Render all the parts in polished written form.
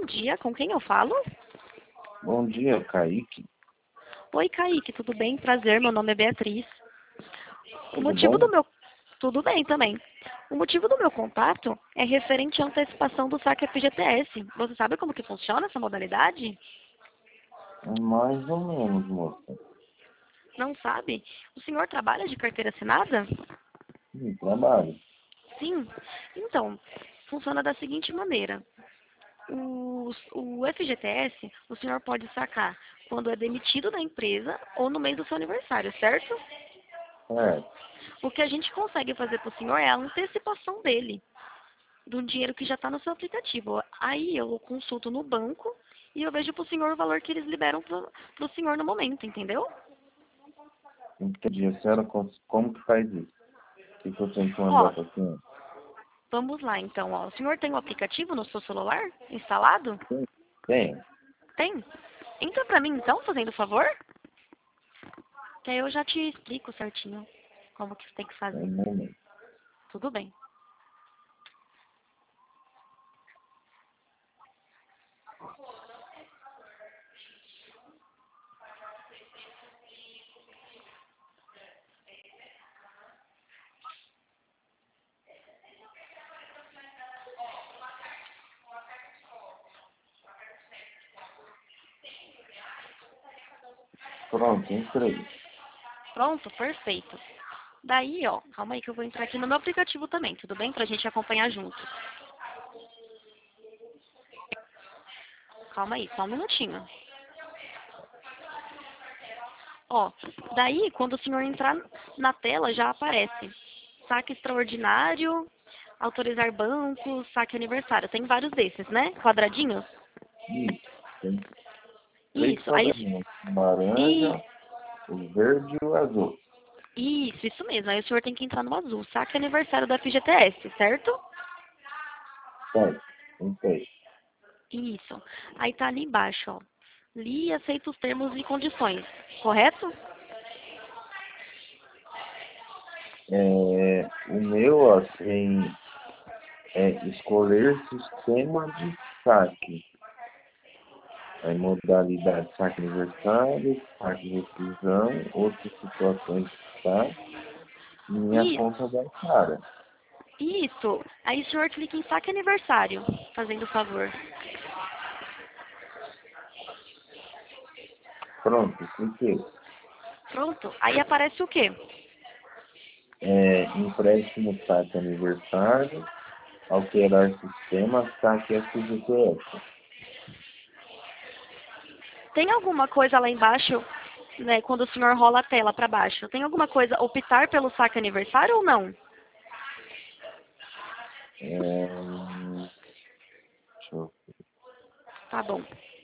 dia, com quem eu falo? Bom dia, Kaique. Oi, Kaique, tudo bem? Prazer, meu nome é Beatriz. O Tudo motivo bom? do meu... Tudo bem também. O motivo do meu contato é referente à antecipação do saque FGTS. Você sabe como que funciona essa modalidade? Mais ou menos, moça. Não sabe? O senhor trabalha de carteira assinada? Trabalho. Sim. Então, funciona da seguinte maneira. O FGTS, o senhor pode sacar quando é demitido da empresa ou no mês do seu aniversário, certo? É, O que a gente consegue fazer para o senhor é a antecipação dele, do dinheiro que já está no seu aplicativo. Aí eu consulto no banco e eu vejo para o senhor o valor que eles liberam para o senhor no momento, entendeu? entendi. A senhora, como que faz isso? O que eu tenho que mandar Ó, para a senhora? vamos lá então. Ó. O senhor tem o aplicativo no seu celular instalado? Tem. Tem? Entra para mim então, fazendo favor, que aí eu já te explico certinho como que tem que Tem fazer. um momento. Tudo bem. Pronto, entrei. Pronto? Perfeito. Daí, ó, calma aí que eu vou entrar aqui no meu aplicativo também, tudo bem? Pra gente acompanhar junto. Calma aí, só um minutinho. Ó, daí, quando o senhor entrar na tela, já aparece saque extraordinário, autorizar bancos, saque aniversário. Tem vários desses, né? Quadradinhos? Isso. Tem três Isso, aí, quadradinhos. O laranja, e, o verde e o azul. isso mesmo. Aí o senhor tem que entrar no azul, saque aniversário da FGTS, certo? Certo. Entrei. Isso. Aí tá ali embaixo, ó. Li e aceito os termos e condições, correto? O meu, ó, tem escolher sistema de saque. Aí, modalidade saque aniversário, saque rescisão, outras situações de saque, minha Isso. conta bancária. Isso. Aí o senhor clica em saque aniversário, fazendo o favor. Pronto, cliquei. Pronto. Aí aparece o quê? Empréstimo saque aniversário, alterar sistema, saque FGTS. Tem alguma coisa lá embaixo, né, quando o senhor rola a tela para baixo? Tem alguma coisa, optar pelo saque aniversário ou não? Deixa eu... Tá bom.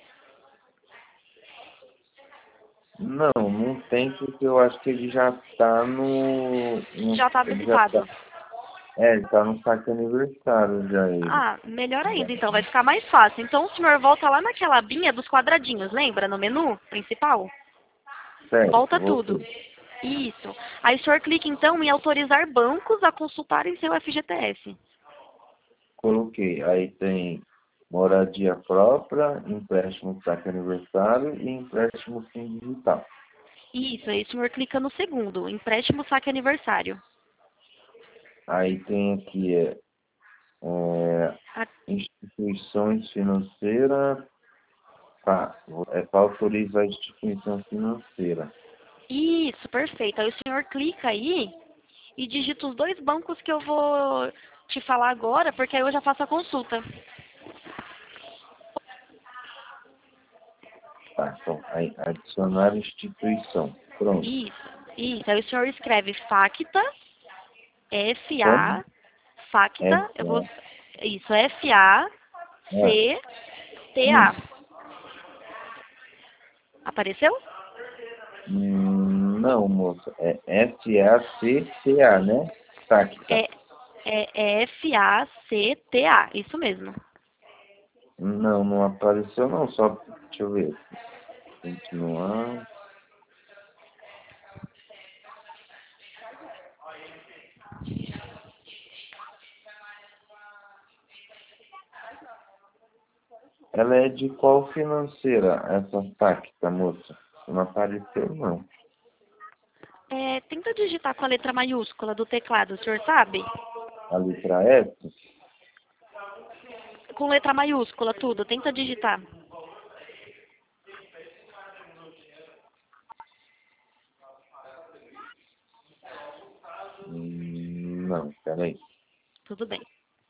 Não tem porque eu acho que ele já está Já tá ele já tá, habilitado. ele está no saque aniversário já ele. Ah, melhor ainda, então, vai ficar mais fácil. Então o senhor volta lá naquela abinha dos quadradinhos, lembra? No menu principal? Certo, Volta tudo. voltei. Isso. Aí o senhor clica então em autorizar bancos a consultarem seu FGTS. Coloquei. Aí tem moradia própria, empréstimo saque aniversário e empréstimo sim digital. Isso, aí o senhor clica no segundo, empréstimo saque aniversário. Aí tem aqui A- instituições financeiras, para autorizar a instituição financeira. Isso, perfeito. Aí o senhor clica aí e digita os dois bancos que eu vou te falar agora, porque aí eu já faço a consulta. Tá, então, aí, adicionar instituição. Pronto. Isso. Aí o senhor escreve Facta, Como? F-A, Facta, eu vou... É, Isso, F-A-C-T-A. isso. Apareceu? Não, moça. É SACTA, né? SACTA. É, é F-A-C-T-A, isso mesmo. Não apareceu não, só, deixa eu ver. Continuar. Ela é de qual financeira, essa Facta, moça? Não apareceu, não. Tenta digitar com a letra maiúscula do teclado, o senhor sabe? A letra S? Com letra maiúscula, tudo. Tenta digitar. Não, peraí. Tudo bem.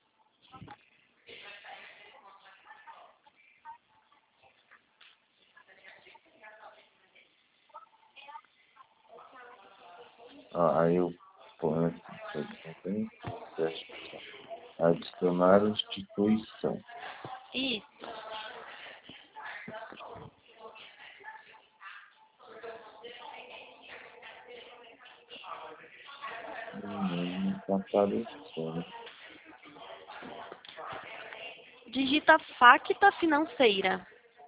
Aí eu ponho adicionar instituição. Isso. Não está aparecendo. Digita Facta Financeira.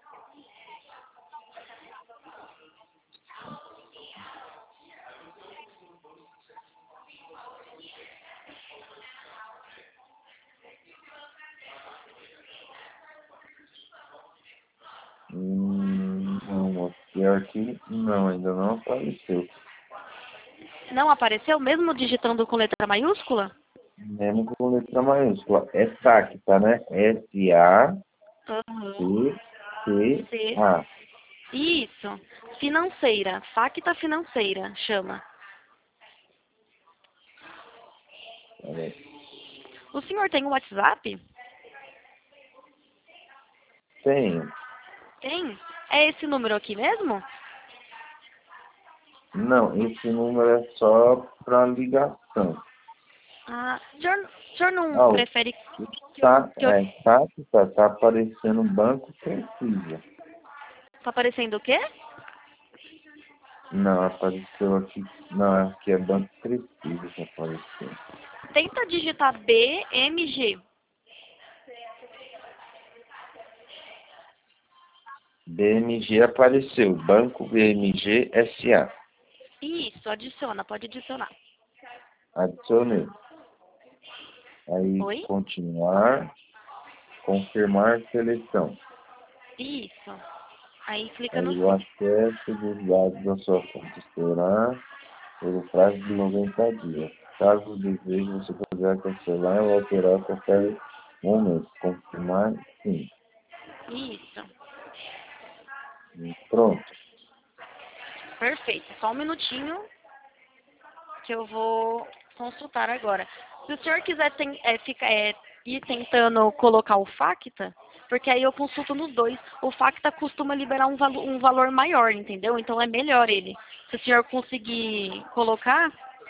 Não, pior que não, ainda não apareceu. Não apareceu, mesmo digitando com letra maiúscula? Mesmo com letra maiúscula. É Facta, né? S-A-C-T-A. Aham. C. Isso. Financeira. Facta Financeira, chama. Peraí. O senhor tem um WhatsApp? Tenho. Tem? É esse número aqui mesmo? Não, esse número é só para ligação. O senhor não prefere Tá, que eu... tá aparecendo Banco Precisa. Tá aparecendo o quê? Não, apareceu aqui. Não, aqui é Banco Precisa que apareceu. Tenta digitar BMG. BMG apareceu. Banco BMG SA. Isso, adiciona, pode adicionar. Adicionei. Aí, Oi? continuar. Confirmar seleção. Isso. Aí clica no Aí, o sim. acesso dos dados da sua conta será por um prazo de 90 dias. Caso deseje, você poderá cancelar ou alterar a qualquer momento. Confirmar, sim. Isso. E pronto. Perfeito. Só um minutinho que eu vou consultar agora. Se o senhor quiser ir tentando colocar o Facta, porque aí eu consulto nos dois. O Facta costuma liberar um valor maior, entendeu? Então é melhor ele. Se o senhor conseguir colocar,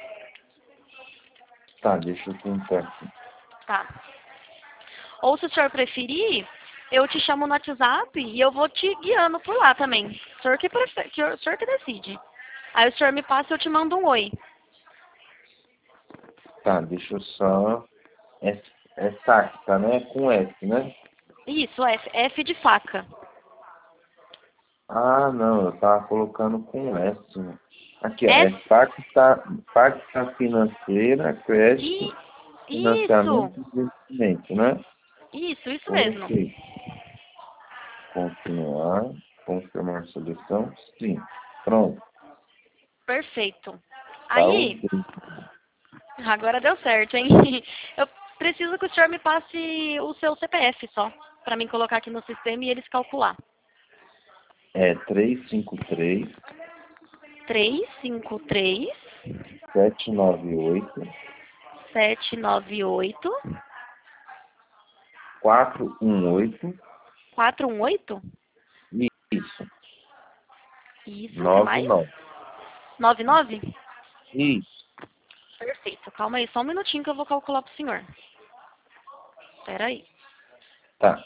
Tá, deixa eu tentar aqui. tá. Ou se o senhor preferir, eu te chamo no WhatsApp e eu vou te guiando por lá também. O senhor que prefere, o senhor que decide. Aí o senhor me passa e eu te mando um oi. Tá, deixa eu só... É Facta, né? Com S, né? Isso, F de faca. Ah, não, eu tava colocando com S, né? Aqui, ó, é S. Facta Financeira, Crédito, Isso. Financiamento e Investimento, né? Isso mesmo. Ok. Continuar, confirmar seleção, sim. Pronto, Perfeito. tá Aí, ok. agora deu certo, hein? Eu preciso que o senhor me passe o seu CPF só, para mim colocar aqui no sistema e eles calcular. É 353 353 798 798 418. 418. Isso, Isso, o que mais? 99. 99. Isso, Perfeito. Calma aí, só um minutinho que eu vou calcular pro senhor. Espera aí. tá.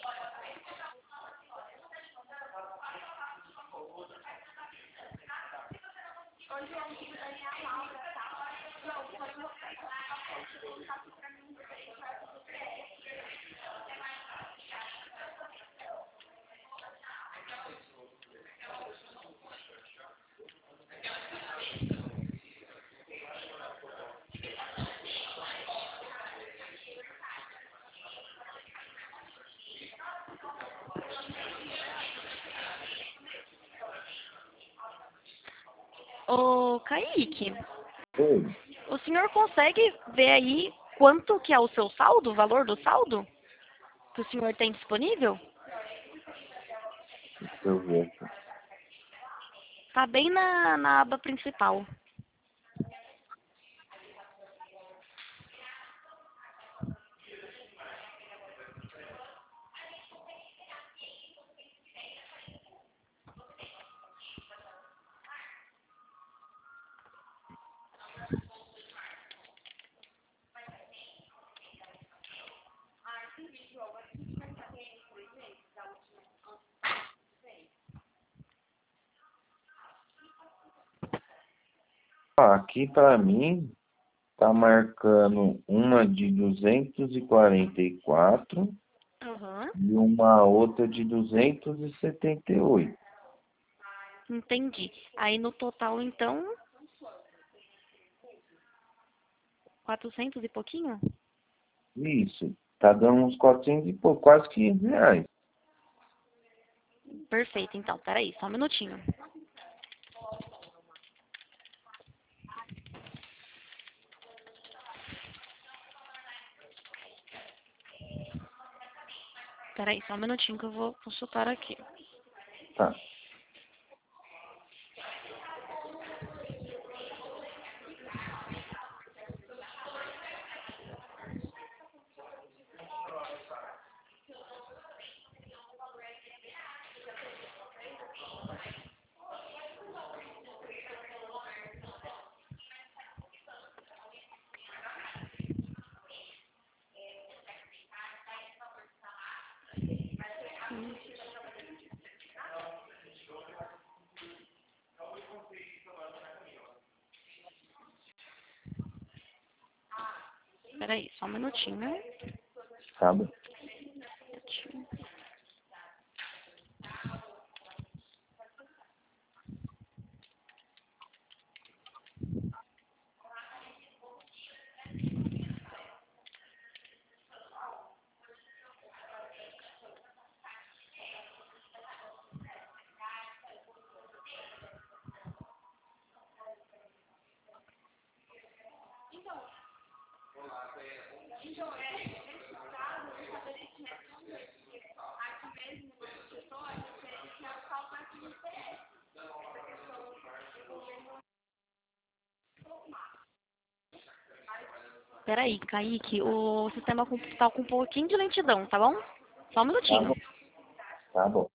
Ô, Kaique, Oi, o senhor consegue ver aí quanto que é o seu saldo, o valor do saldo que o senhor tem disponível? deixa eu ver aqui. Tá bem na aba principal. Aqui para mim tá marcando uma de 244 Aham, e uma outra de 278. entendi. Aí no total, então, 400 e pouquinho? Isso, tá dando uns 400 e pouco, quase R$ 500. Perfeito, então, peraí, só um minutinho. Peraí, só um minutinho que eu vou consultar aqui. Tá. Peraí, só um minutinho, né? Tá bom. Peraí, Kaique, o sistema tá com um pouquinho de lentidão, tá bom? Só um Tá minutinho. bom. Tá bom.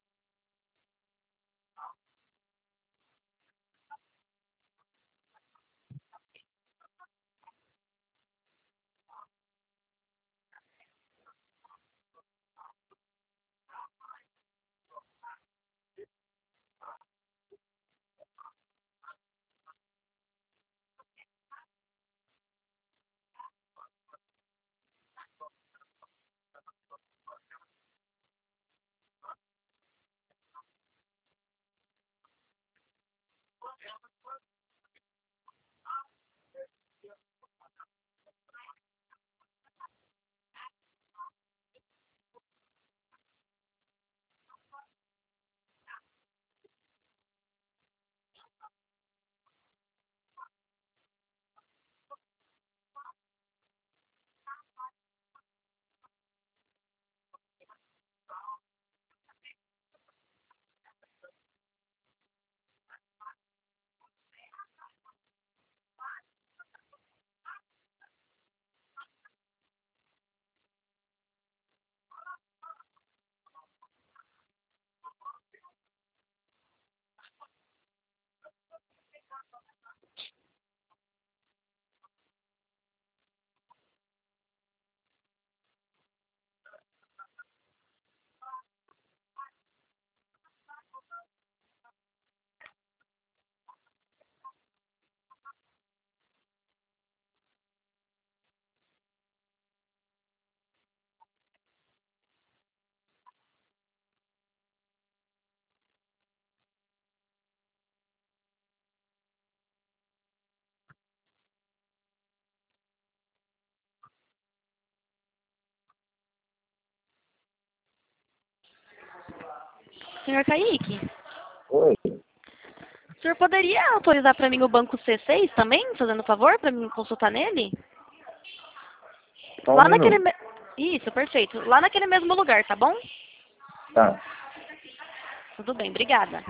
Senhor Kaique, Oi. O senhor poderia autorizar para mim o banco C6 também, fazendo favor, para mim consultar nele? Só um Lá naquele... minuto. Isso, perfeito. Lá naquele mesmo lugar, tá bom? Tá. Tudo bem, obrigada.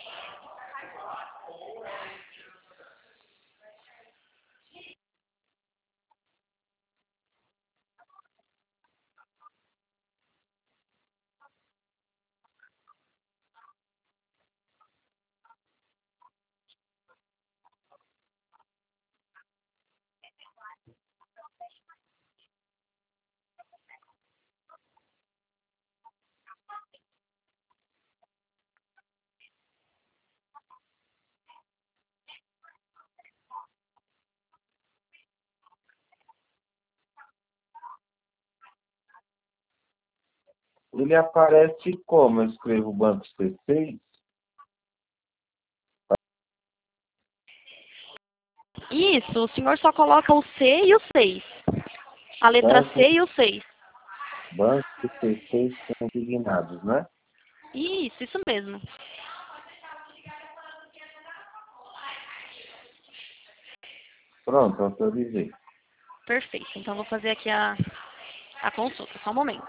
Ele aparece como? Eu escrevo banco C6? Isso, o senhor só coloca o C e o 6. A letra Banco, C e o 6. banco C6 consignados, né? Isso mesmo. Pronto, autorizei. Perfeito. Então, vou fazer aqui a consulta. Só um momento.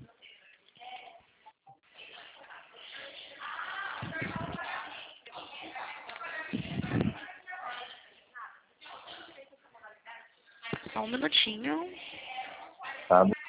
Só um minutinho. Tá bom.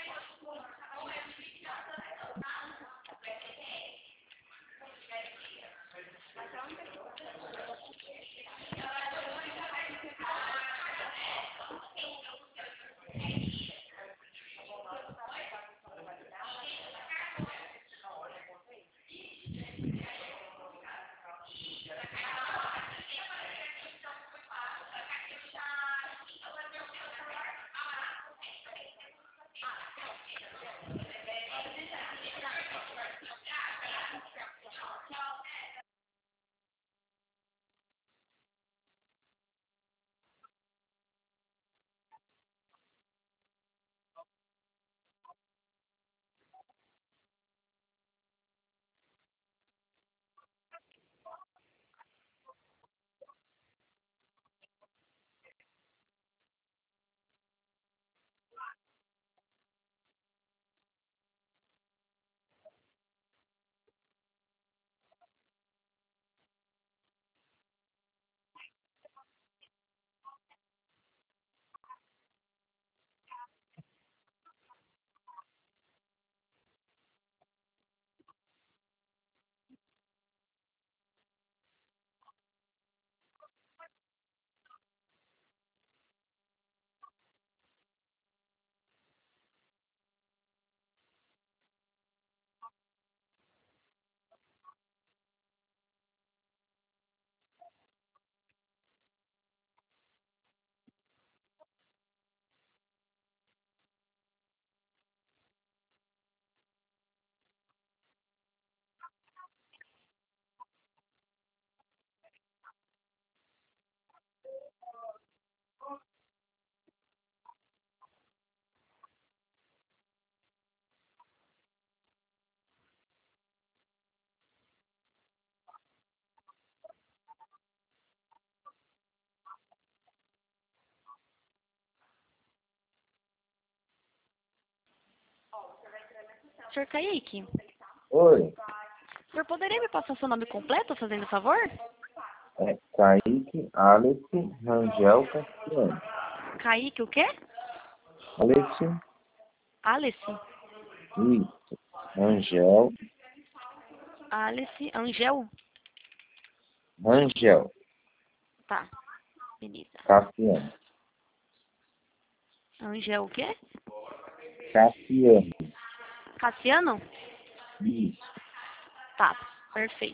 Senhor Kaique, Oi. o senhor poderia me passar seu nome completo, fazendo favor? É Kaique, Alex, Rangel, Cassiano. Kaique o quê? Alex, Alice. isso. Rangel, Alice. Angel? Rangel, Tá. Beleza. Cassiano. Angel o quê? Cassiano, Cassiano? isso. Tá. Perfeito.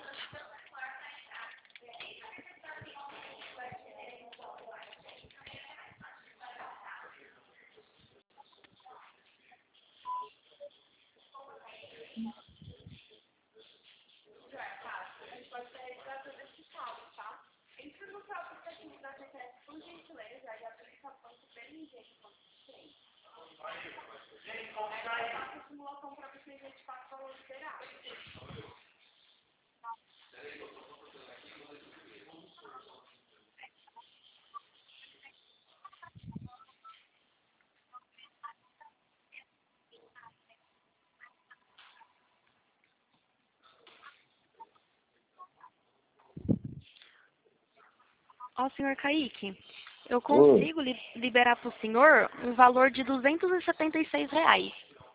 Ó, senhor Kaique, eu Oi. consigo liberar para o senhor um valor de R$ 276.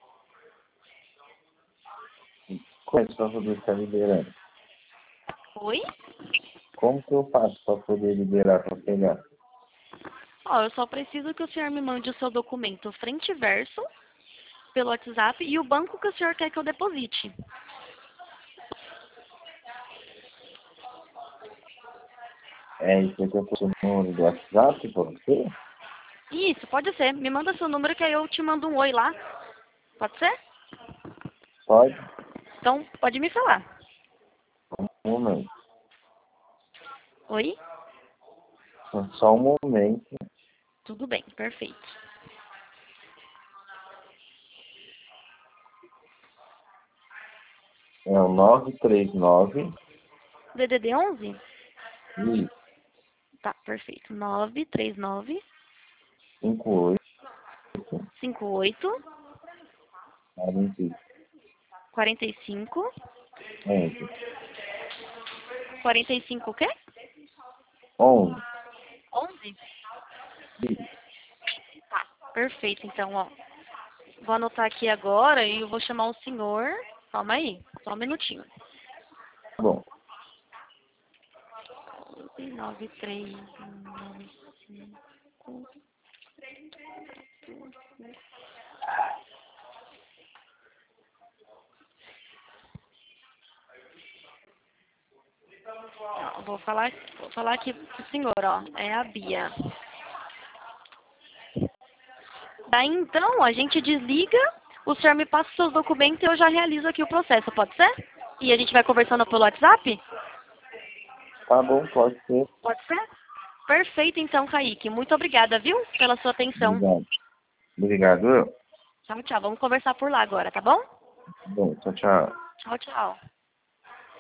Como é que para poder estar liberando? Oi? Como que eu faço para poder liberar, para pegar? Ó, eu só preciso que o senhor me mande o seu documento frente e verso pelo WhatsApp e o banco que o senhor quer que eu deposite. É isso que eu pus o número do WhatsApp para você? Isso, pode ser. Me manda seu número que aí eu te mando um oi lá. Pode ser? Pode? Então, pode me falar. Um momento. Oi? Só um momento. Tudo bem, perfeito. É o 939 DDD 11? e Tá, perfeito. 939 58 58 45 45 11. 45 o quê? 11. 11? Tá, perfeito. Então, ó. Vou anotar aqui agora e eu vou chamar o senhor. Calma aí, só um minutinho. Tá bom. 9395. Ó, vou falar aqui pro senhor, ó. É a Bia. Daí então a gente desliga, o senhor me passa os seus documentos e eu já realizo aqui o processo, pode ser? E a gente vai conversando pelo WhatsApp? Tá bom, pode ser. Pode ser? Perfeito então, Kaique. Muito obrigada, viu? Pela sua atenção. Obrigado. Obrigado. Tchau, tchau. Vamos conversar por lá agora, tá bom? Bom, tchau, tchau. Tchau, tchau.